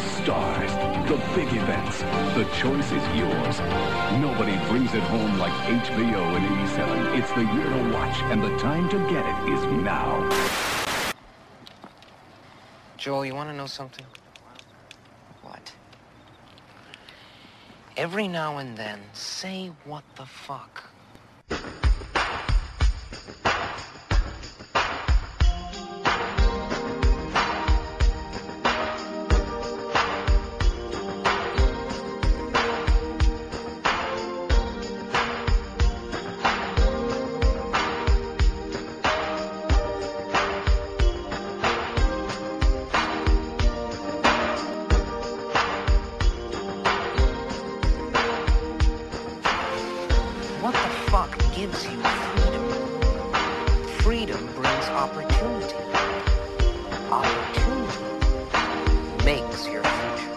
stars, the big events. The choice is yours. Nobody brings it home like HBO in 87. It's the year to watch, and the time to get it is now. Joel, you want to know something? What? Every now and then, say what the fuck. What the fuck gives you freedom? Freedom brings opportunity. Opportunity makes your future.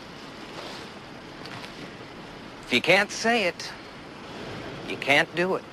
If you can't say it, you can't do it.